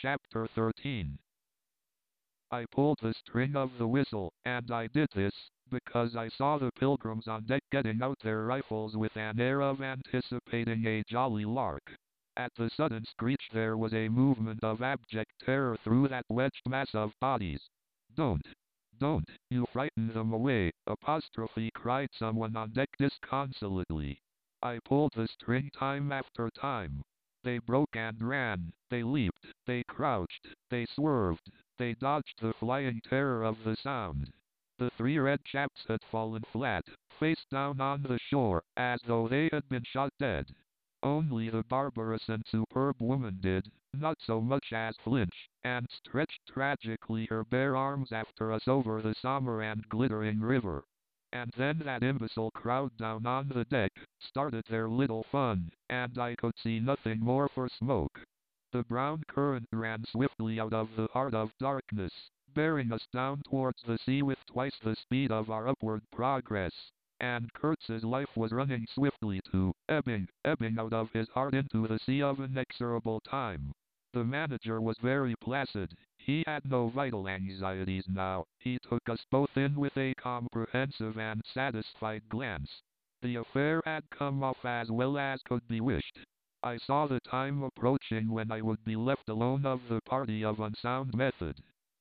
Chapter 13. I pulled the string of the whistle, and I did this because I saw the pilgrims on deck getting out their rifles with an air of anticipating a jolly lark. At the sudden screech there was a movement of abject terror through that wedged mass of bodies. "Don't! Don't! You frighten them away!" cried someone on deck disconsolately. I pulled the string time after time. They broke and ran, they leaped, they crouched, they swerved, they dodged the flying terror of the sound. The three red chaps had fallen flat, face down on the shore, as though they had been shot dead. Only the barbarous and superb woman did, not so much as flinch, and stretched tragically her bare arms after us over the somber and glittering river. And then that imbecile crowd down on the deck started their little fun, and I could see nothing more for smoke. The brown current ran swiftly out of the heart of darkness, bearing us down towards the sea with twice the speed of our upward progress. And Kurtz's life was running swiftly too, ebbing out of his heart into the sea of inexorable time. The manager was very placid. He had no vital anxieties now. He took us both in with a comprehensive and satisfied glance. The affair had come off as well as could be wished. I saw the time approaching when I would be left alone of the party of unsound method.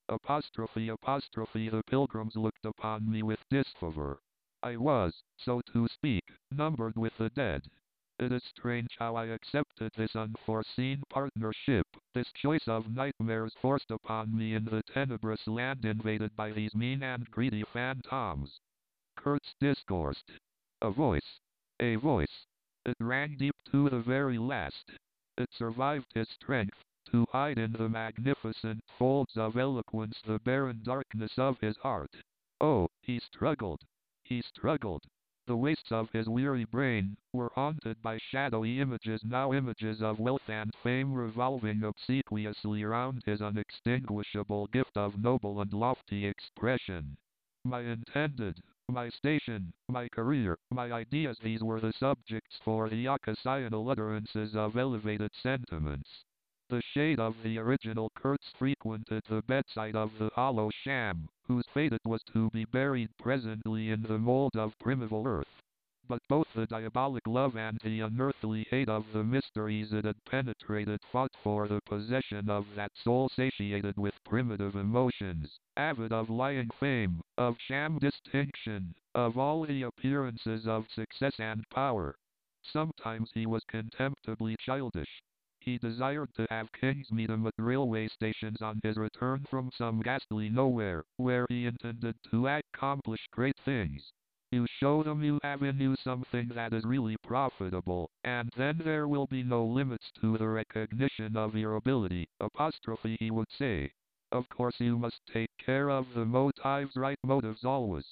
The pilgrims looked upon me with disfavor. I was, so to speak, numbered with the dead. It is strange how I accepted this unforeseen partnership, this choice of nightmares forced upon me in the tenebrous land invaded by these mean and greedy phantoms. Kurtz discoursed. A voice. A voice. It rang deep to the very last. It survived his strength, to hide in the magnificent folds of eloquence the barren darkness of his heart. Oh, he struggled. He struggled. The wastes of his weary brain were haunted by shadowy images, now images of wealth and fame revolving obsequiously round his unextinguishable gift of noble and lofty expression. My intended, my station, my career, my ideas, these were the subjects for the occasional utterances of elevated sentiments. The shade of the original Kurtz frequented the bedside of the hollow sham, whose fate it was to be buried presently in the mold of primeval earth. But both the diabolic love and the unearthly hate of the mysteries it had penetrated fought for the possession of that soul satiated with primitive emotions, avid of lying fame, of sham distinction, of all the appearances of success and power. Sometimes he was contemptibly childish. He desired to have kings meet him at railway stations on his return from some ghastly nowhere, where he intended to accomplish great things. You show them you have in you something that is really profitable, and then there will be no limits to the recognition of your ability, he would say. Of course you must take care of the motives, right motives always.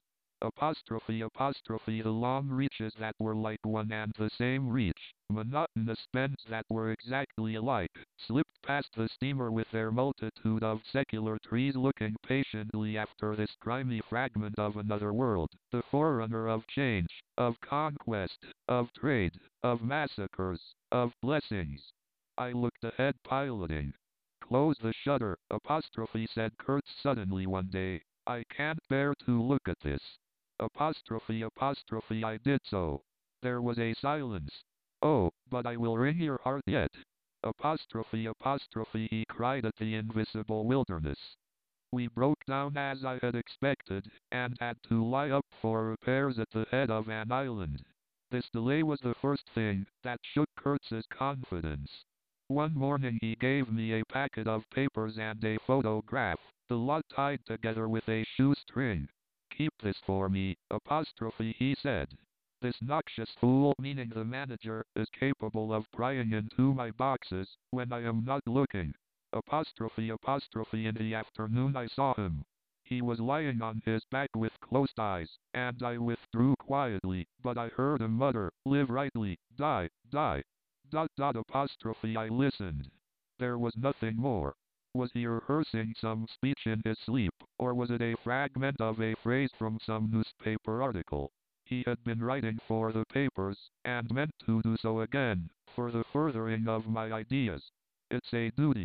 The long reaches that were like one and the same reach, monotonous bends that were exactly alike, slipped past the steamer with their multitude of secular trees looking patiently after this grimy fragment of another world, the forerunner of change, of conquest, of trade, of massacres, of blessings. I looked ahead piloting. "Close the shutter," said Kurtz suddenly one day. "I can't bear to look at this." I did so. There was a silence. "Oh, but I will wring your heart yet." He cried at the invisible wilderness. We broke down as I had expected, and had to lie up for repairs at the head of an island. This delay was the first thing that shook Kurtz's confidence. One morning he gave me a packet of papers and a photograph, the lot tied together with a shoestring. "Keep this for me," he said. "This noxious fool," meaning the manager, "is capable of prying into my boxes when I am not looking." In the afternoon I saw him. He was lying on his back with closed eyes, and I withdrew quietly, but I heard him mutter, "Live rightly, die, die." I listened. There was nothing more. Was he rehearsing some speech in his sleep, or was it a fragment of a phrase from some newspaper article? He had been writing for the papers, and meant to do so again, for the furthering of my ideas. It's a duty.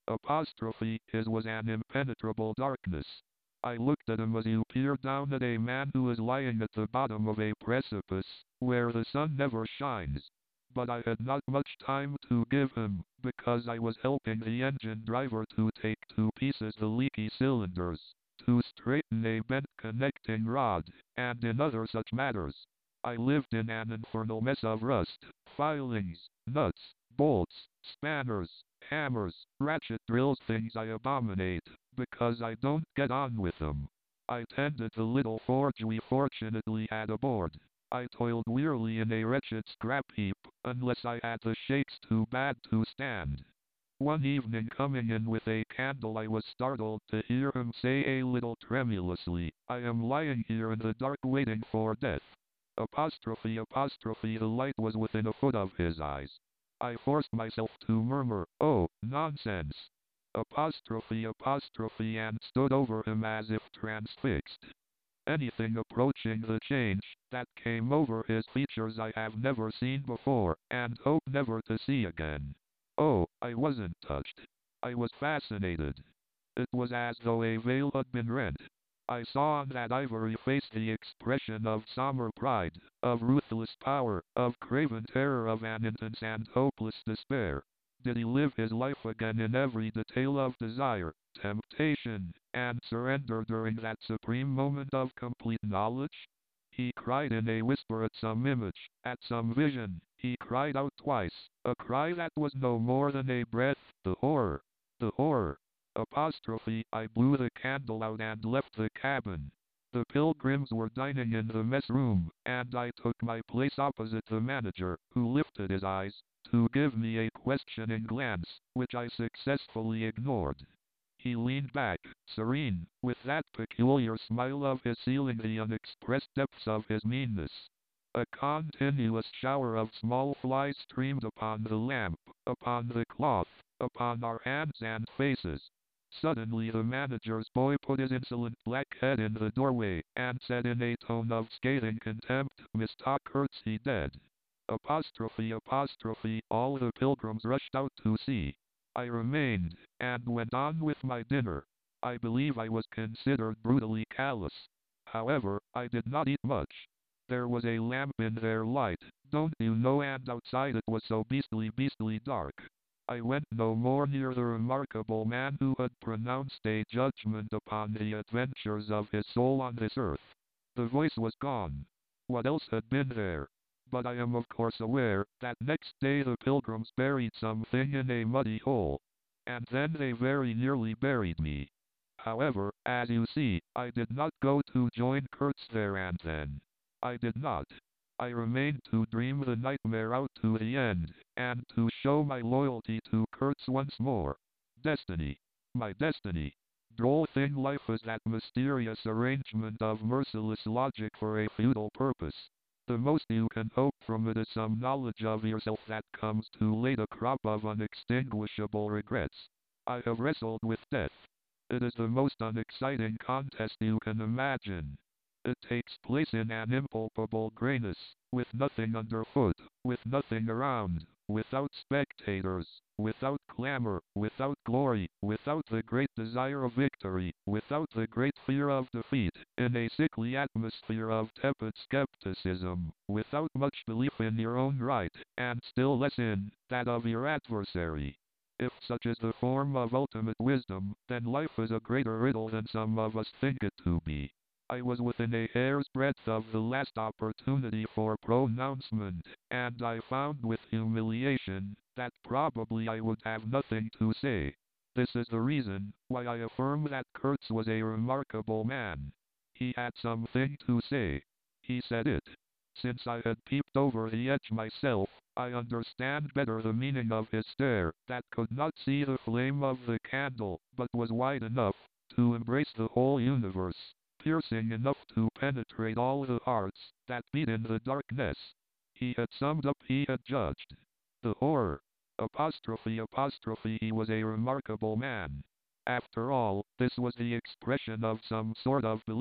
Apostrophe, his was an impenetrable darkness. I looked at him as you peer down at a man who is lying at the bottom of a precipice, where the sun never shines. But I had not much time to give him, because I was helping the engine driver to take to pieces the leaky cylinders, to straighten a bent connecting rod, and in other such matters. I lived in an infernal mess of rust, filings, nuts, bolts, spanners, hammers, ratchet drills, things I abominate, because I don't get on with them. I tended the little forge we fortunately had aboard. I toiled wearily in a wretched scrap heap, unless I had the shakes too bad to stand. One evening coming in with a candle I was startled to hear him say a little tremulously, I am lying here in the dark waiting for death. Apostrophe, apostrophe, the light was within a foot of his eyes. I forced myself to murmur, oh, nonsense. Apostrophe, apostrophe, and stood over him as if transfixed. Anything approaching the change that came over his features I have never seen before, and hope never to see again. Oh, I wasn't touched. I was fascinated. It was as though a veil had been rent. I saw on that ivory face the expression of somber pride, of ruthless power, of craven terror, of an intense and hopeless despair. Did he live his life again in every detail of desire, temptation, and surrender during that supreme moment of complete knowledge? He cried in a whisper at some image, at some vision. He cried out twice, a cry that was no more than a breath, the horror, the horror. Apostrophe, I blew the candle out and left the cabin. The pilgrims were dining in the mess room, and I took my place opposite the manager, who lifted his eyes to give me a questioning glance, which I successfully ignored. He leaned back, serene, with that peculiar smile of his sealing the unexpressed depths of his meanness. A continuous shower of small flies streamed upon the lamp, upon the cloth, upon our hands and faces. Suddenly the manager's boy put his insolent black head in the doorway, and said in a tone of scathing contempt, Mr. Curtsy dead. Apostrophe, apostrophe, all the pilgrims rushed out to see. I remained, and went on with my dinner. I believe I was considered brutally callous. However, I did not eat much. There was a lamp in their light, don't you know, and outside it was so beastly dark. I went no more near the remarkable man who had pronounced a judgment upon the adventures of his soul on this earth. The voice was gone. What else had been there? But I am of course aware that next day the pilgrims buried something in a muddy hole. And then they very nearly buried me. However, as you see, I did not go to join Kurtz there and then. I did not. I remained to dream the nightmare out to the end, and to show my loyalty to Kurtz once more. Destiny. My destiny. Droll thing life is, that mysterious arrangement of merciless logic for a futile purpose. The most you can hope from it is some knowledge of yourself that comes too late, a crop of unextinguishable regrets. I have wrestled with death. It is the most unexciting contest you can imagine. It takes place in an impalpable grayness, with nothing underfoot, with nothing around, without spectators, without clamor, without glory, without the great desire of victory, without the great fear of defeat, in a sickly atmosphere of tepid skepticism, without much belief in your own right, and still less in that of your adversary. If such is the form of ultimate wisdom, then life is a greater riddle than some of us think it to be. I was within a hair's breadth of the last opportunity for pronouncement, and I found with humiliation that probably I would have nothing to say. This is the reason why I affirm that Kurtz was a remarkable man. He had something to say. He said it. Since I had peeped over the edge myself, I understand better the meaning of his stare, that could not see the flame of the candle, but was wide enough to embrace the whole universe, piercing enough to penetrate all the hearts that beat in the darkness. He had summed up, he had judged. The horror. Apostrophe, apostrophe, he was a remarkable man. After all, this was the expression of some sort of belief.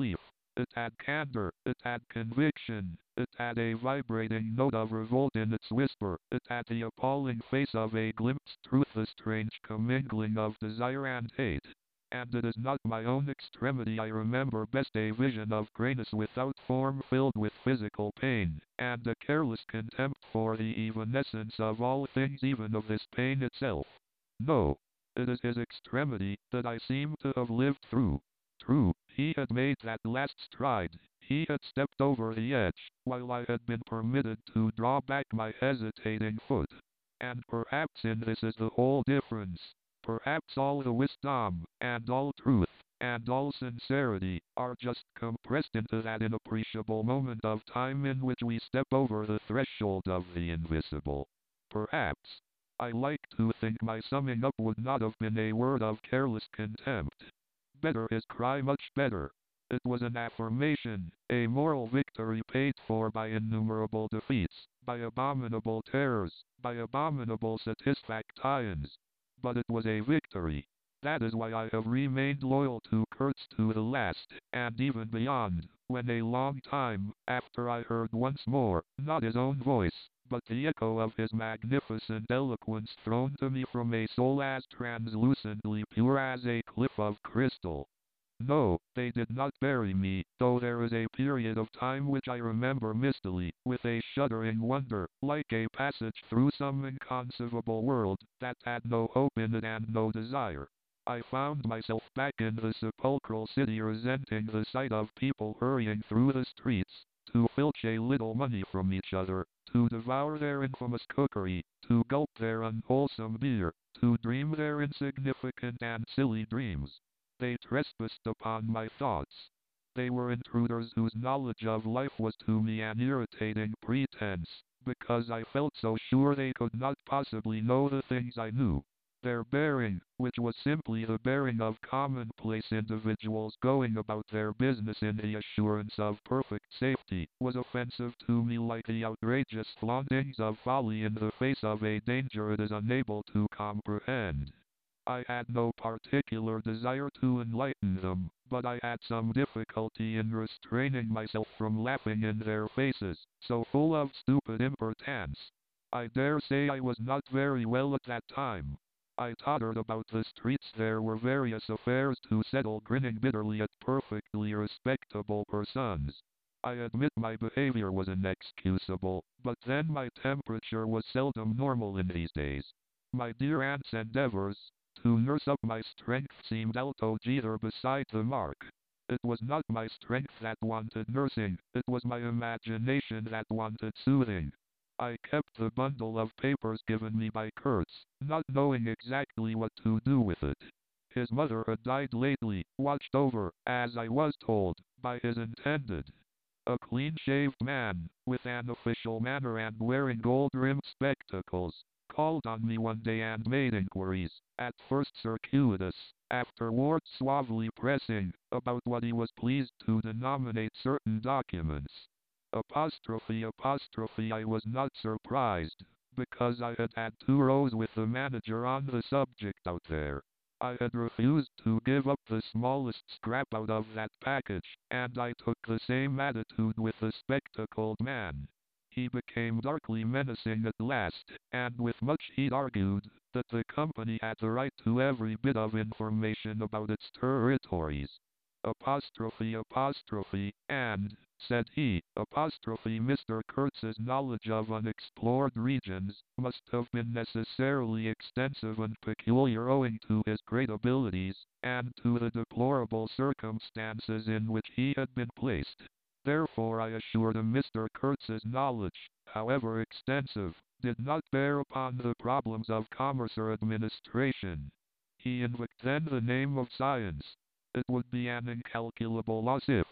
It had candor, it had conviction, it had a vibrating note of revolt in its whisper, it had the appalling face of a glimpsed truth, a strange commingling of desire and hate. And it is not my own extremity I remember best, a vision of greyness without form filled with physical pain, and a careless contempt for the evanescence of all things, even of this pain itself. No, it is his extremity that I seem to have lived through. True, he had made that last stride, he had stepped over the edge, while I had been permitted to draw back my hesitating foot. And perhaps in this is the whole difference. Perhaps all the wisdom, and all truth, and all sincerity, are just compressed into that inappreciable moment of time in which we step over the threshold of the invisible. Perhaps. I like to think my summing up would not have been a word of careless contempt. Better his cry, much better. It was an affirmation, a moral victory paid for by innumerable defeats, by abominable terrors, by abominable satisfactions. But it was a victory. That is why I have remained loyal to Kurtz to the last, and even beyond, when a long time after I heard once more, not his own voice, but the echo of his magnificent eloquence thrown to me from a soul as translucently pure as a cliff of crystal. No, they did not bury me, though there is a period of time which I remember mistily, with a shuddering wonder, like a passage through some inconceivable world, that had no hope in it and no desire. I found myself back in the sepulchral city, resenting the sight of people hurrying through the streets, to filch a little money from each other, to devour their infamous cookery, to gulp their unwholesome beer, to dream their insignificant and silly dreams. They trespassed upon my thoughts. They were intruders whose knowledge of life was to me an irritating pretense, because I felt so sure they could not possibly know the things I knew. Their bearing, which was simply the bearing of commonplace individuals going about their business in the assurance of perfect safety, was offensive to me, like the outrageous flauntings of folly in the face of a danger it is unable to comprehend. I had no particular desire to enlighten them, but I had some difficulty in restraining myself from laughing in their faces, so full of stupid impertinence. I dare say I was not very well at that time. I tottered about the streets, there were various affairs to settle, grinning bitterly at perfectly respectable persons. I admit my behavior was inexcusable, but then my temperature was seldom normal in these days. My dear aunt's endeavors to nurse up my strength seemed altogether beside the mark. It was not my strength that wanted nursing, it was my imagination that wanted soothing. I kept the bundle of papers given me by Kurtz, not knowing exactly what to do with it. His mother had died lately, watched over, as I was told, by his intended. A clean-shaved man, with an official manner and wearing gold-rimmed spectacles, called on me one day and made inquiries, at first circuitous, afterwards suavely pressing, about what he was pleased to denominate certain documents. I was not surprised, because I had had two rows with the manager on the subject out there. I had refused to give up the smallest scrap out of that package, and I took the same attitude with the spectacled man. He became darkly menacing at last, and with much heat argued that the company had the right to every bit of information about its territories. And, said he, Mr. Kurtz's knowledge of unexplored regions must have been necessarily extensive and peculiar, owing to his great abilities, and to the deplorable circumstances in which he had been placed. Therefore I assured him Mr. Kurtz's knowledge, however extensive, did not bear upon the problems of commerce or administration. He invoked then the name of science. It would be an incalculable loss if,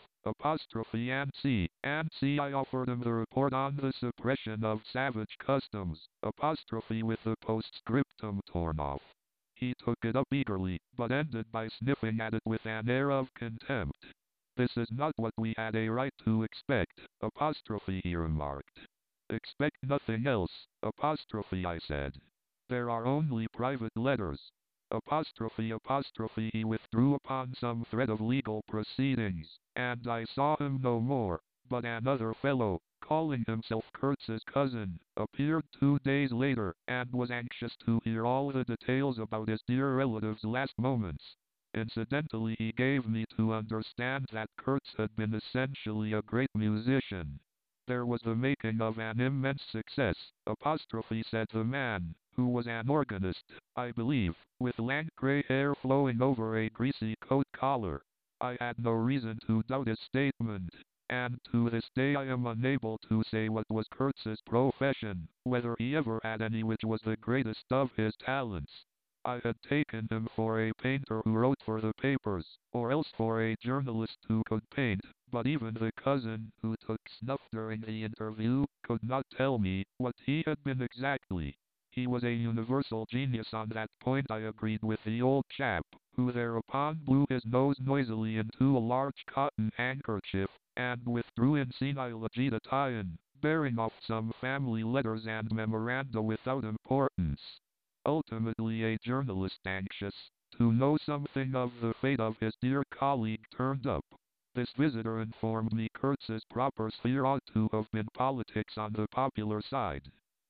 and C I offered him the report on the suppression of savage customs, with the postscriptum torn off. He took it up eagerly, but ended by sniffing at it with an air of contempt. This is not what we had a right to expect, he remarked. Expect nothing else, I said. There are only private letters. He withdrew upon some threat of legal proceedings, and I saw him no more, but another fellow, calling himself Kurtz's cousin, appeared 2 days later, and was anxious to hear all the details about his dear relative's last moments. Incidentally, he gave me to understand that Kurtz had been essentially a great musician. There was the making of an immense success, said the man, who was an organist, I believe, with lank grey hair flowing over a greasy coat collar. I had no reason to doubt his statement, and to this day I am unable to say what was Kurtz's profession, whether he ever had any, which was the greatest of his talents. I had taken him for a painter who wrote for the papers, or else for a journalist who could paint, but even the cousin who took snuff during the interview could not tell me what he had been exactly. He was a universal genius on that point, I agreed with the old chap, who thereupon blew his nose noisily into a large cotton handkerchief, and withdrew in senile agitation, bearing off some family letters and memoranda without importance. Ultimately, a journalist anxious to know something of the fate of his dear colleague turned up. This visitor informed me Kurtz's proper sphere ought to have been politics on the popular side.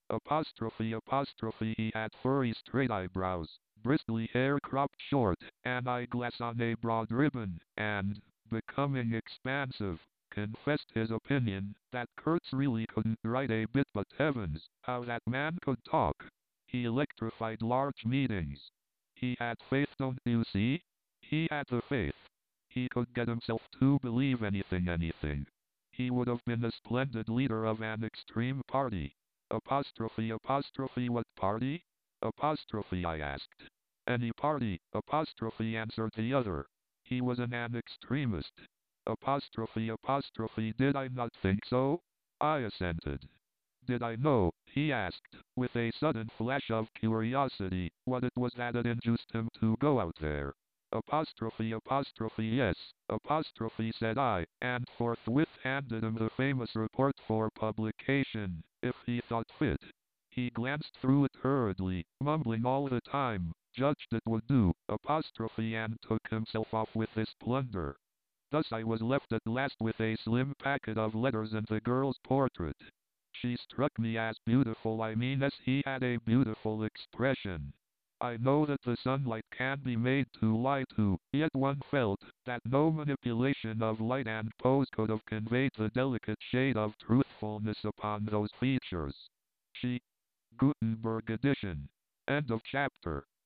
He had furry straight eyebrows, bristly hair cropped short, an eyeglass on a broad ribbon, and, becoming expansive, confessed his opinion that Kurtz really couldn't write a bit, but heavens, how that man could talk. He electrified large meetings. He had faith, don't you see? He had the faith. He could get himself to believe anything. He would have been a splendid leader of an extreme party. What party? I asked. Any party, answered the other. He was an extremist. Did I not think so? I assented. Did I know, he asked, with a sudden flash of curiosity, what it was that had induced him to go out there? Yes, said I, and forthwith handed him the famous report for publication, if he thought fit. He glanced through it hurriedly, mumbling all the time, judged it would do, and took himself off with this plunder. Thus I was left at last with a slim packet of letters and the girl's portrait. She struck me as beautiful, as he had a beautiful expression. I know that the sunlight can be made to lie too, yet one felt that no manipulation of light and pose could have conveyed the delicate shade of truthfulness upon those features. She. Gutenberg edition. End of chapter.